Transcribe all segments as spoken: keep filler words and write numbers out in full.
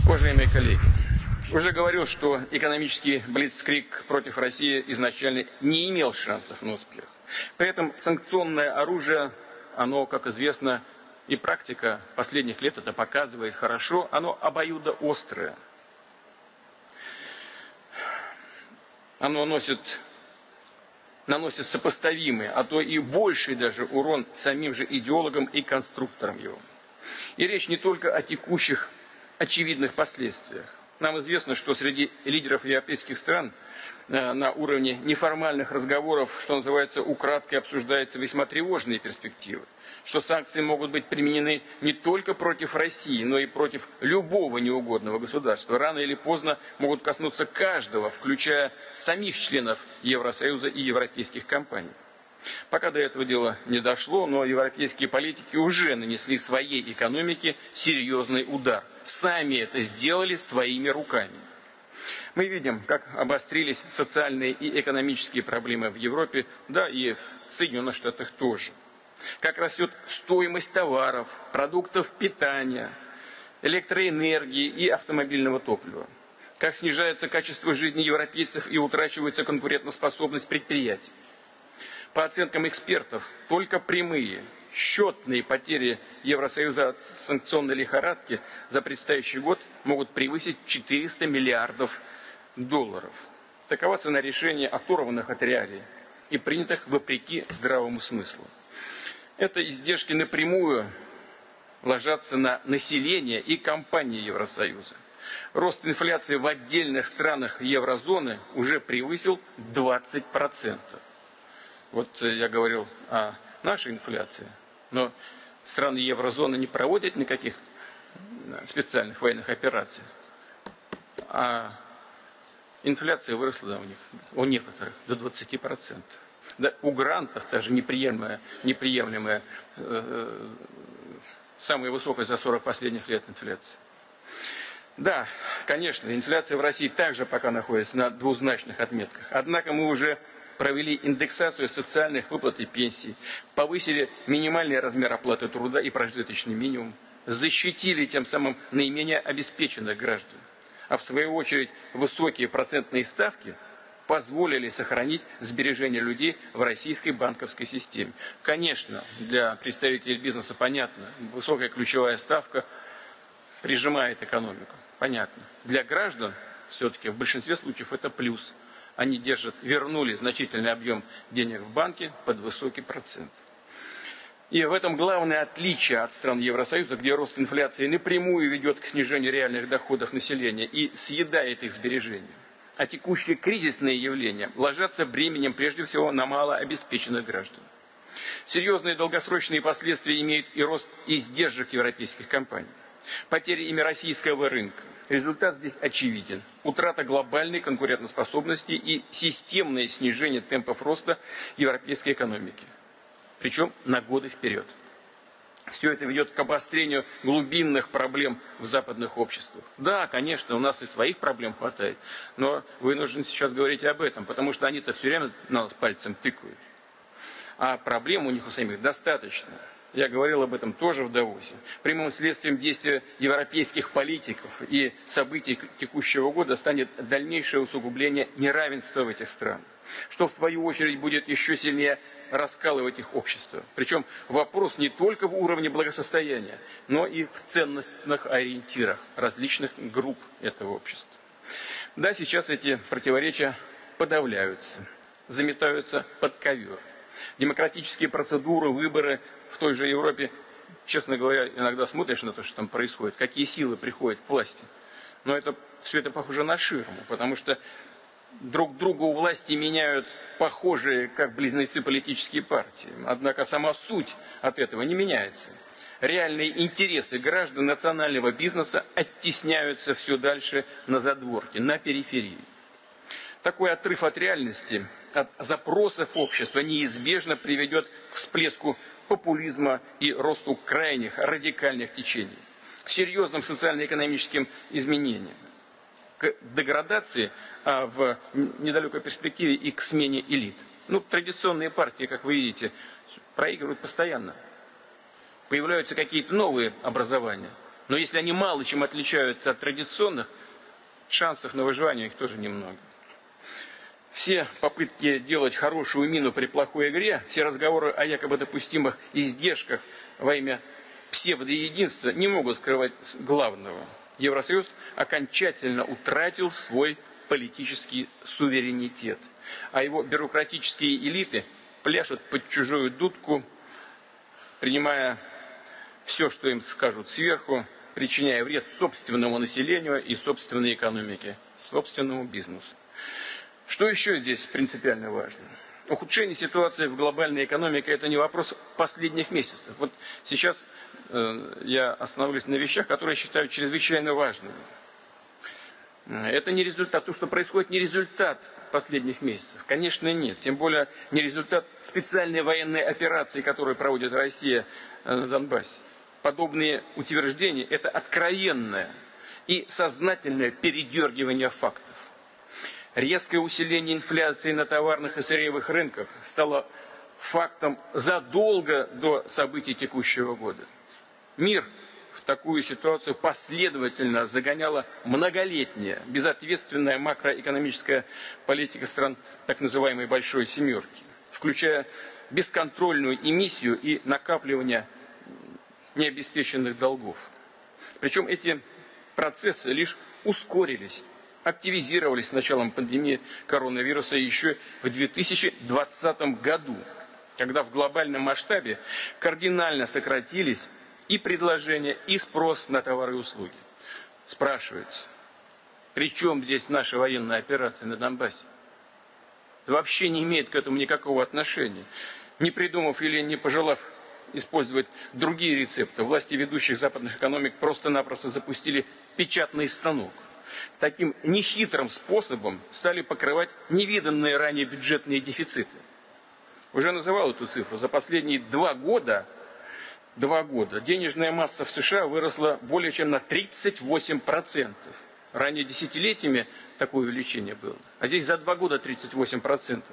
Уважаемые коллеги, уже говорил, что экономический блицкриг против России изначально не имел шансов на успех. При этом санкционное оружие, оно, как известно, и практика последних лет это показывает хорошо, оно обоюдоострое. Оно носит, наносит сопоставимый, а то и больший даже урон самим же идеологам и конструкторам его. И речь не только о текущих очевидных последствиях. Нам известно, что среди лидеров европейских стран э, на уровне неформальных разговоров, что называется, украдкой обсуждаются весьма тревожные перспективы. Что санкции могут быть применены не только против России, но и против любого неугодного государства. Рано или поздно могут коснуться каждого, включая самих членов Евросоюза и европейских компаний. Пока до этого дела не дошло, но европейские политики уже нанесли своей экономике серьезный удар. Сами это сделали своими руками. Мы видим, как обострились социальные и экономические проблемы в Европе, да и в Соединенных Штатах тоже. Как растет стоимость товаров, продуктов питания, электроэнергии и автомобильного топлива. Как снижается качество жизни европейцев и утрачивается конкурентоспособность предприятий. По оценкам экспертов, только прямые, счетные потери Евросоюза от санкционной лихорадки за предстоящий год могут превысить четыреста миллиардов долларов. Такова цена решения, оторванных от реалий и принятых вопреки здравому смыслу. Это издержки напрямую ложатся на население и компании Евросоюза. Рост инфляции в отдельных странах еврозоны уже превысил двадцать процентов. Вот я говорил о нашей инфляции, но страны еврозоны не проводят никаких специальных военных операций, а инфляция выросла да, у них, у некоторых до двадцати процентов. Да, у грантов даже неприемлемая, неприемлемая э, самая высокая за сорок последних лет инфляция. Да, конечно, инфляция в России также пока находится на двузначных отметках. Однако мы уже провели индексацию социальных выплат и пенсий, повысили минимальный размер оплаты труда и прожиточный минимум, защитили тем самым наименее обеспеченных граждан. А в свою очередь высокие процентные ставки позволили сохранить сбережения людей в российской банковской системе. Конечно, для представителей бизнеса понятно, высокая ключевая ставка прижимает экономику. Понятно. Для граждан все-таки в большинстве случаев это плюс. Они держат, вернули значительный объем денег в банке под высокий процент. И в этом главное отличие от стран Евросоюза, где рост инфляции напрямую ведет к снижению реальных доходов населения и съедает их сбережения. А текущие кризисные явления ложатся бременем прежде всего на малообеспеченных граждан. Серьезные долгосрочные последствия имеет и рост издержек европейских компаний. Потери ими российского рынка. Результат здесь очевиден. Утрата глобальной конкурентоспособности и системное снижение темпов роста европейской экономики. Причем на годы вперед. Все это ведет к обострению глубинных проблем в западных обществах. Да, конечно, у нас и своих проблем хватает, но вынужден сейчас говорить об этом, потому что они-то все время на нас пальцем тыкают. А проблем у них у самих достаточно. Я говорил об этом тоже в Давосе. Прямым следствием действия европейских политиков и событий текущего года станет дальнейшее усугубление неравенства в этих странах, что в свою очередь будет еще сильнее раскалывать их общество. Причем вопрос не только в уровне благосостояния, но и в ценностных ориентирах различных групп этого общества. Да, сейчас эти противоречия подавляются, заметаются под ковер. Демократические процедуры, выборы в той же Европе, честно говоря, иногда смотришь на то, что там происходит, какие силы приходят к власти. Но это, все это похоже на ширму, потому что друг друга у власти меняют похожие, как близнецы, политические партии. Однако сама суть от этого не меняется. Реальные интересы граждан национального бизнеса оттесняются все дальше на задворке, на периферии. Такой отрыв от реальности, от запросов общества неизбежно приведет к всплеску популизма и росту крайних радикальных течений, к серьезным социально-экономическим изменениям, к деградации, а в недалекой перспективе и к смене элит. Ну, традиционные партии, как вы видите, проигрывают постоянно. Появляются какие-то новые образования. Но если они мало чем отличаются от традиционных, шансов на выживание у них тоже немного. Все попытки делать хорошую мину при плохой игре, все разговоры о якобы допустимых издержках во имя псевдоединства не могут скрывать главного. Евросоюз окончательно утратил свой политический суверенитет, а его бюрократические элиты пляшут под чужую дудку, принимая все, что им скажут сверху, причиняя вред собственному населению и собственной экономике, собственному бизнесу. Что еще здесь принципиально важно? Ухудшение ситуации в глобальной экономике – это не вопрос последних месяцев. Вот сейчас э, я остановлюсь на вещах, которые я считаю чрезвычайно важными. Это не результат, то, что происходит, не результат последних месяцев. Конечно, нет. Тем более не результат специальной военной операции, которую проводит Россия на Донбассе. Подобные утверждения – это откровенное и сознательное передергивание фактов. Резкое усиление инфляции на товарных и сырьевых рынках стало фактом задолго до событий текущего года. Мир в такую ситуацию последовательно загоняла многолетняя, безответственная макроэкономическая политика стран так называемой «большой семерки», включая бесконтрольную эмиссию и накапливание необеспеченных долгов. Причем эти процессы лишь ускорились, активизировались с началом пандемии коронавируса еще в две тысячи двадцатом году, когда в глобальном масштабе кардинально сократились и предложения, и спрос на товары и услуги. Спрашивается, при чем здесь наша военная операция на Донбассе? Вообще не имеет к этому никакого отношения. Не придумав или не пожелав использовать другие рецепты, власти ведущих западных экономик просто-напросто запустили печатный станок. Таким нехитрым способом стали покрывать невиданные ранее бюджетные дефициты. Уже называл эту цифру. За последние два года, два года денежная масса в США выросла более чем на тридцать восемь процентов. Ранее десятилетиями такое увеличение было. А здесь за два года тридцать восемь процентов.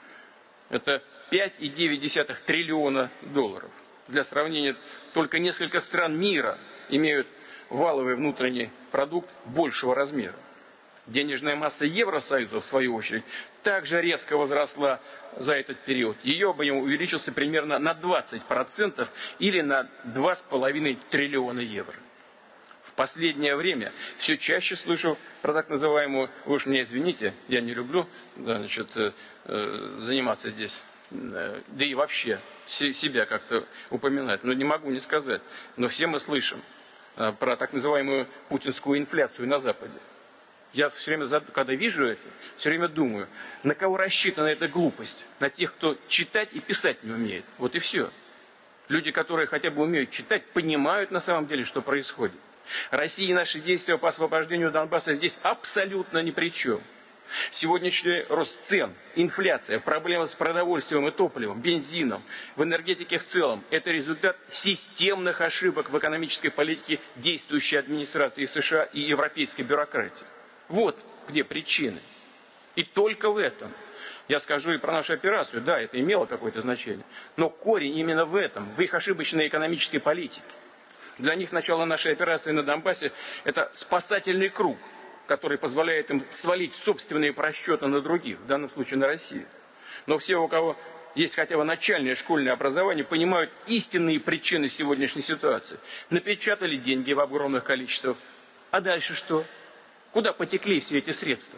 Это пять целых девять десятых триллиона долларов. Для сравнения, только несколько стран мира имеют валовый внутренний продукт большего размера. Денежная масса Евросоюза, в свою очередь, также резко возросла за этот период. Ее объем увеличился примерно на двадцать процентов или на два с половиной триллиона евро. В последнее время все чаще слышу про так называемую, вы уж меня извините, я не люблю значит, заниматься здесь, да и вообще себя как-то упоминать, но не могу не сказать. Но все мы слышим про так называемую путинскую инфляцию на Западе. Я все время, когда вижу это, все время думаю, на кого рассчитана эта глупость? На тех, кто читать и писать не умеет. Вот и все. Люди, которые хотя бы умеют читать, понимают на самом деле, что происходит. Россия и наши действия по освобождению Донбасса здесь абсолютно ни при чем. Сегодняшний рост цен, инфляция, проблемы с продовольствием и топливом, бензином, в энергетике в целом – это результат системных ошибок в экономической политике действующей администрации США и европейской бюрократии. Вот где причины. И только в этом. Я скажу и про нашу операцию. Да, это имело какое-то значение. Но корень именно в этом, в их ошибочной экономической политике. Для них начало нашей операции на Донбассе – это спасательный круг, который позволяет им свалить собственные просчеты на других, в данном случае на Россию. Но все, у кого есть хотя бы начальное школьное образование, понимают истинные причины сегодняшней ситуации. Напечатали деньги в огромных количествах. А дальше что? Куда потекли все эти средства?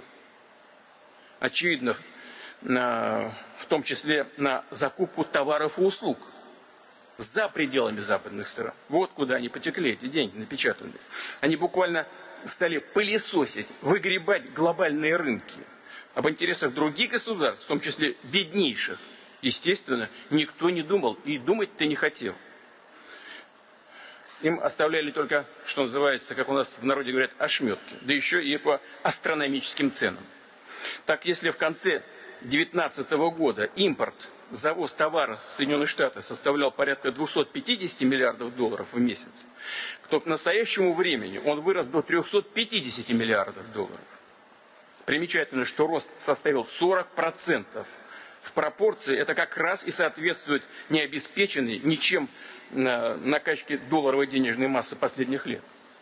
Очевидно, в том числе на закупку товаров и услуг за пределами западных стран. Вот куда они потекли, эти деньги напечатанные. Они буквально стали пылесосить, выгребать глобальные рынки. Об интересах других государств, в том числе беднейших, естественно, никто не думал и думать-то не хотел. Им оставляли только, что называется, как у нас в народе говорят, ошметки, да еще и по астрономическим ценам. Так, если в конце две тысячи девятнадцатого года импорт, завоз товаров в Соединенные Штаты составлял порядка двухсот пятидесяти миллиардов долларов в месяц, то к настоящему времени он вырос до трёхсот пятидесяти миллиардов долларов. Примечательно, что рост составил сорок процентов. В пропорции это как раз и соответствует необеспеченной ничем накачке долларовой денежной массы последних лет.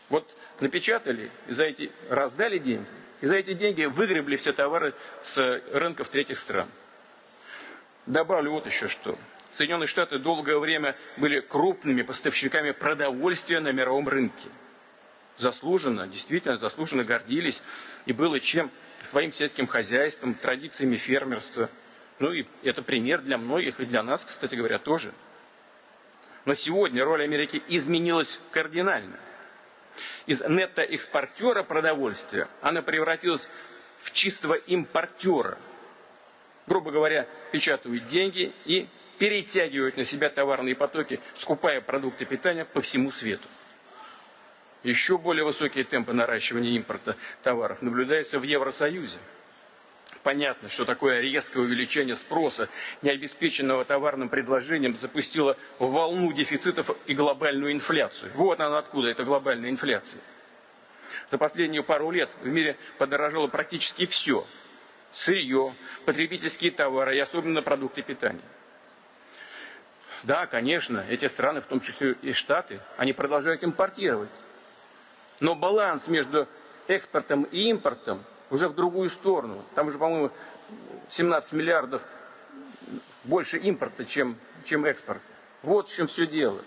Вот напечатали, и за эти раздали деньги, и за эти деньги выгребли все товары с рынков третьих стран. Добавлю вот еще что. Соединенные Штаты долгое время были крупными поставщиками продовольствия на мировом рынке. Заслуженно, действительно заслуженно гордились, и было чем своим сельским хозяйством, традициями фермерства. Ну и это пример для многих, и для нас, кстати говоря, тоже. Но сегодня роль Америки изменилась кардинально. Из нетто-экспортера продовольствия она превратилась в чистого импортера. Грубо говоря, печатают деньги и перетягивают на себя товарные потоки, скупая продукты питания по всему свету. Еще более высокие темпы наращивания импорта товаров наблюдаются в Евросоюзе. Понятно, что такое резкое увеличение спроса, не обеспеченного товарным предложением, запустило волну дефицитов и глобальную инфляцию. Вот она откуда, эта глобальная инфляция. За последние пару лет в мире подорожало практически все. Сырье, потребительские товары и особенно продукты питания. Да, конечно, эти страны, в том числе и Штаты, они продолжают импортировать. Но баланс между экспортом и импортом уже в другую сторону. Там уже, по-моему, семнадцать миллиардов больше импорта, чем, чем экспорта. Вот в чем все дело.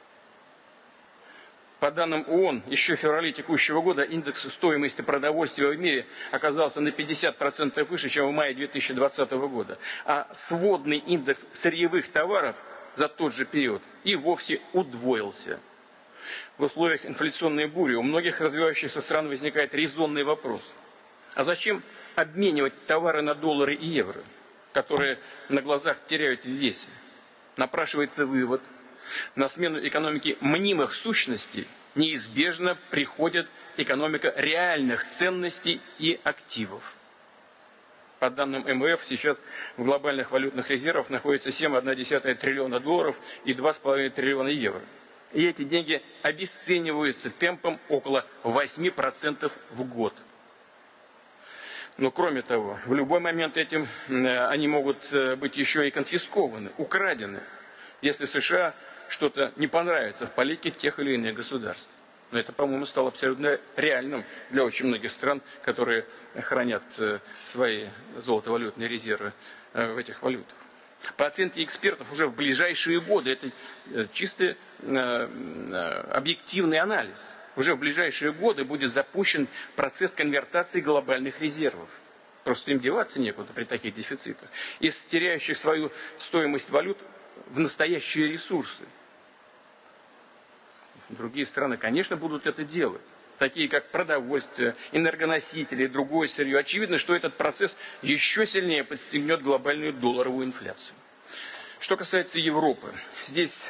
По данным ООН, еще в феврале текущего года индекс стоимости продовольствия в мире оказался на пятьдесят процентов выше, чем в мае две тысячи двадцатого года. А сводный индекс сырьевых товаров за тот же период и вовсе удвоился. В условиях инфляционной бури у многих развивающихся стран возникает резонный вопрос. А зачем обменивать товары на доллары и евро, которые на глазах теряют в весе? Напрашивается вывод. На смену экономики мнимых сущностей неизбежно приходит экономика реальных ценностей и активов. По данным эм вэ эф, сейчас в глобальных валютных резервах находится семь целых одна десятая триллиона долларов и два целых пять десятых триллиона евро. И эти деньги обесцениваются темпом около восьми процентов в год. Но кроме того, в любой момент этим они могут быть еще и конфискованы, украдены, если США что-то не понравится в политике тех или иных государств. Но это, по-моему, стало абсолютно реальным для очень многих стран, которые хранят свои золотовалютные резервы в этих валютах. По оценке экспертов, уже в ближайшие годы, это чисто объективный анализ, уже в ближайшие годы будет запущен процесс конвертации глобальных резервов. Просто им деваться некуда при таких дефицитах. Из теряющих свою стоимость валют в настоящие ресурсы. Другие страны, конечно, будут это делать. Такие как продовольствие, энергоносители и другое сырье. Очевидно, что этот процесс еще сильнее подстегнет глобальную долларовую инфляцию. Что касается Европы, здесь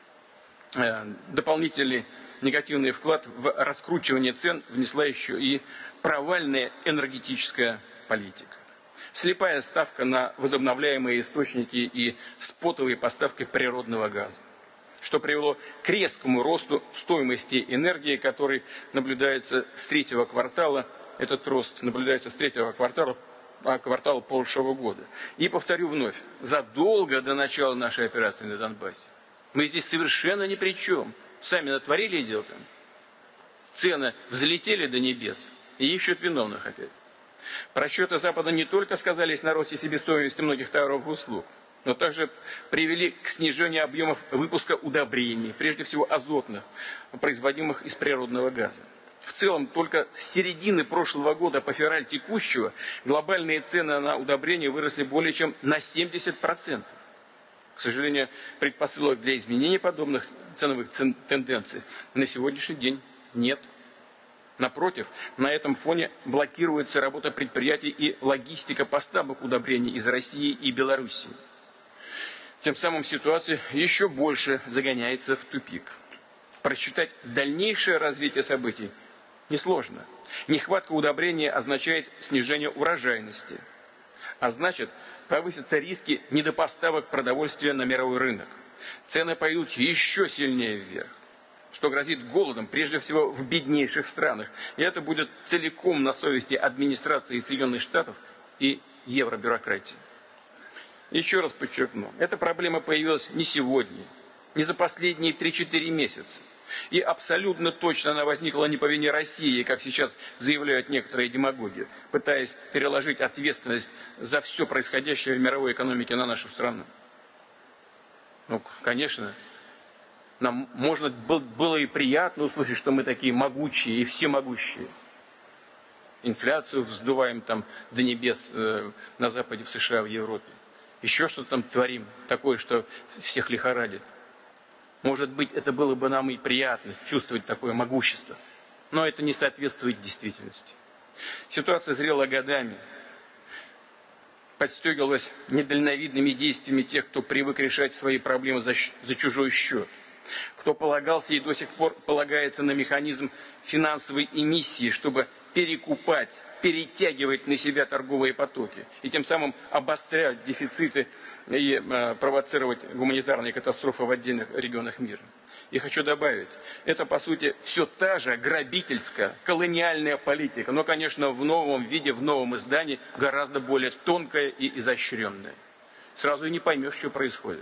э, дополнительный негативный вклад в раскручивание цен внесла еще и провальная энергетическая политика. Слепая ставка на возобновляемые источники и спотовые поставки природного газа, что привело к резкому росту стоимости энергии, который наблюдается с третьего квартала. Этот рост наблюдается с третьего квартала, квартала прошлого года. И повторю вновь, задолго до начала нашей операции на Донбассе. Мы здесь совершенно ни при чем. Сами натворили дел там. Цены взлетели до небес и ищут виновных опять. Просчеты Запада не только сказались на росте себестоимости многих товаров и услуг, но также привели к снижению объемов выпуска удобрений, прежде всего азотных, производимых из природного газа. В целом, только с середины прошлого года по февраль текущего глобальные цены на удобрения выросли более чем на семьдесят процентов. К сожалению, предпосылок для изменения подобных ценовых тенденций на сегодняшний день нет. Напротив, на этом фоне блокируется работа предприятий и логистика поставок удобрений из России и Белоруссии. Тем самым ситуация еще больше загоняется в тупик. Просчитать дальнейшее развитие событий несложно. Нехватка удобрения означает снижение урожайности, а значит, повысятся риски недопоставок продовольствия на мировой рынок. Цены пойдут еще сильнее вверх, что грозит голодом, прежде всего в беднейших странах. И это будет целиком на совести администрации Соединенных Штатов и евробюрократии. Еще раз подчеркну, эта проблема появилась не сегодня, не за последние три-четыре месяца. И абсолютно точно она возникла не по вине России, как сейчас заявляют некоторые демагоги, пытаясь переложить ответственность за все происходящее в мировой экономике на нашу страну. Ну, конечно, нам можно было и приятно услышать, что мы такие могучие и всемогущие. Инфляцию вздуваем там до небес э, на Западе, в США, в Европе. Еще что-то там творим такое, что всех лихорадит. Может быть, это было бы нам и приятно чувствовать такое могущество. Но это не соответствует действительности. Ситуация зрела годами. Подстегивалась недальновидными действиями тех, кто привык решать свои проблемы за, за чужой счет. Кто полагался и до сих пор полагается на механизм финансовой эмиссии, чтобы перекупать, перетягивать на себя торговые потоки и тем самым обострять дефициты и э, провоцировать гуманитарные катастрофы в отдельных регионах мира. И хочу добавить, это по сути все та же грабительская, колониальная политика, но, конечно, в новом виде, в новом издании, гораздо более тонкая и изощренная. Сразу и не поймешь, что происходит.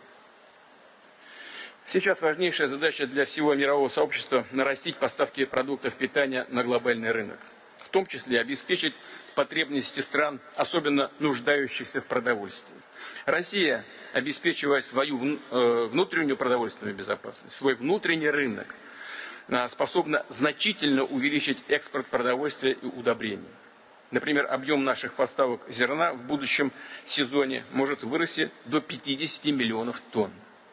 Сейчас важнейшая задача для всего мирового сообщества – нарастить поставки продуктов питания на глобальный рынок. В том числе обеспечить потребности стран, особенно нуждающихся в продовольствии. Россия, обеспечивая свою внутреннюю продовольственную безопасность, свой внутренний рынок, способна значительно увеличить экспорт продовольствия и удобрений. Например, объем наших поставок зерна в будущем сезоне может вырасти до пятидесяти миллионов тонн.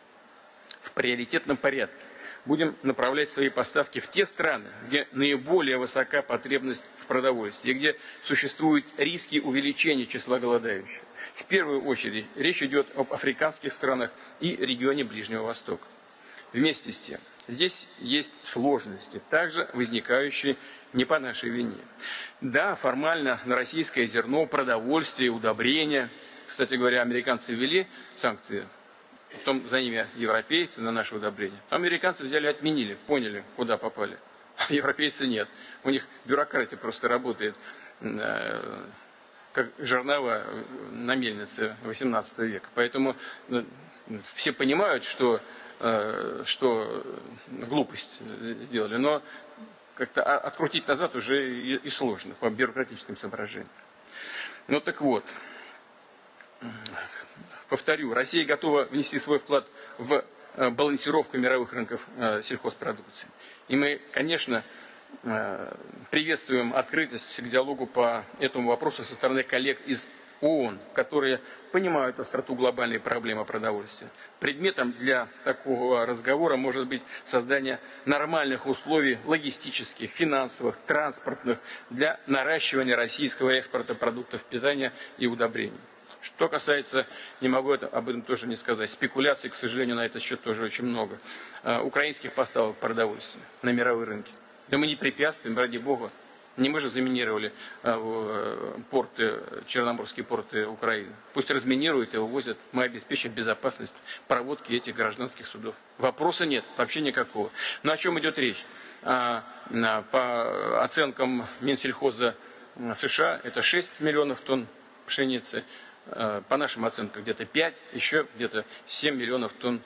В приоритетном порядке будем направлять свои поставки в те страны, где наиболее высока потребность в продовольствии, и где существуют риски увеличения числа голодающих. В первую очередь речь идет об африканских странах и регионе Ближнего Востока. Вместе с тем, здесь есть сложности, также возникающие не по нашей вине. Да, формально на российское зерно, продовольствие, удобрения, кстати говоря, американцы ввели санкции, потом за ними европейцы на наше удобрение. Там американцы взяли, отменили, поняли, куда попали. А европейцы нет. У них бюрократия просто работает, э, как жернова на мельнице восемнадцатого века. Поэтому э, все понимают, что, э, что глупость сделали, но как-то открутить назад уже и, и сложно по бюрократическим соображениям. Ну так вот. Повторю, Россия готова внести свой вклад в балансировку мировых рынков сельхозпродукции. И мы, конечно, приветствуем открытость к диалогу по этому вопросу со стороны коллег из ООН, которые понимают остроту глобальной проблемы продовольствия. Предметом для такого разговора может быть создание нормальных условий логистических, финансовых, транспортных для наращивания российского экспорта продуктов питания и удобрений. Что касается, не могу это, об этом тоже не сказать, спекуляций, к сожалению, на этот счет тоже очень много, а, украинских поставок продовольствия на мировые рынки. Да мы не препятствуем, ради бога. Не мы же заминировали а, порты, черноморские порты Украины. Пусть разминируют и вывозят, мы обеспечим безопасность проводки этих гражданских судов. Вопроса нет, вообще никакого. Но о чем идет речь? А, а, по оценкам Минсельхоза США, это шесть миллионов тонн пшеницы. По нашим оценкам где-то пять, еще где-то семь миллионов тонн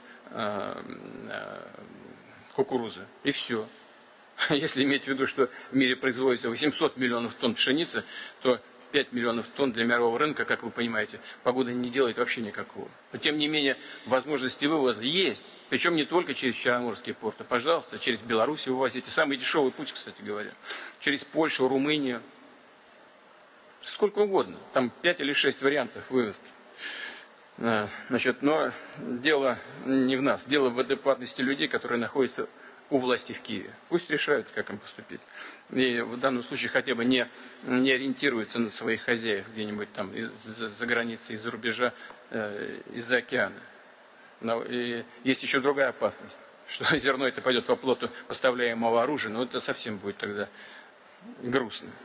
кукурузы. И все. Если иметь в виду, что в мире производится восемьсот миллионов тонн пшеницы, то пять миллионов тонн для мирового рынка, как вы понимаете, погода не делает вообще никакого. Но тем не менее, возможности вывоза есть. Причем не только через Черноморские порты. Пожалуйста, через Беларусь вывозите. Самый дешевый путь, кстати говоря. Через Польшу, Румынию. Сколько угодно. Там пять или шесть вариантов вывозки. Значит, но дело не в нас. Дело в адекватности людей, которые находятся у власти в Киеве. Пусть решают, как им поступить. И в данном случае хотя бы не, не ориентируются на своих хозяев где-нибудь там из-за за границей, из-за рубежа, э, из-за океана. Но, и есть еще другая опасность, что зерно это пойдет в оплоту поставляемого оружия, но это совсем будет тогда грустно.